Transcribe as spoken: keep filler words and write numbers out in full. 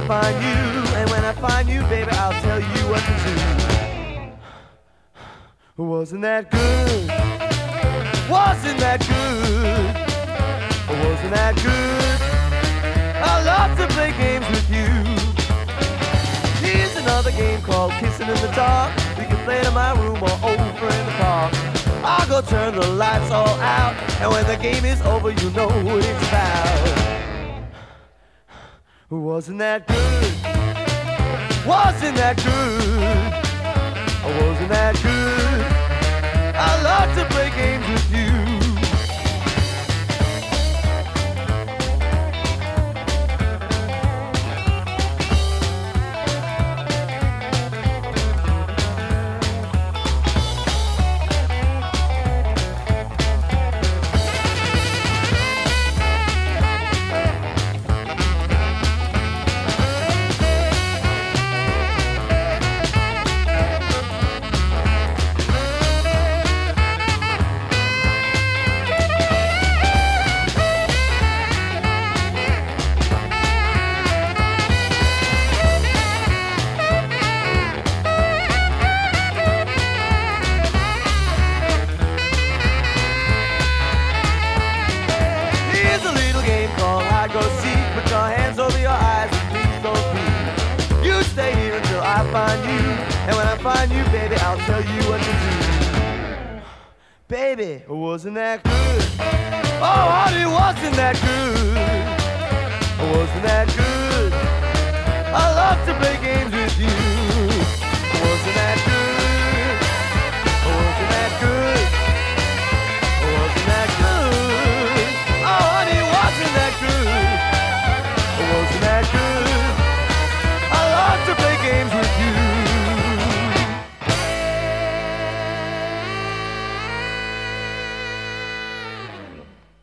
find you. And when I find you, baby, I'll tell you what to do. Wasn't that good? Wasn't that good? Wasn't that good? I love to play games with you. Here's another game called Kissing in the Dark. We can play it in my room or over in the park. I'll go turn the lights all out, and when the game is over, you know what it's about. Wasn't that good? Wasn't that good? Wasn't that good? I love to play games with you. Baby, wasn't that good? Oh, honey, wasn't that good? Wasn't that good? I love to play games with you.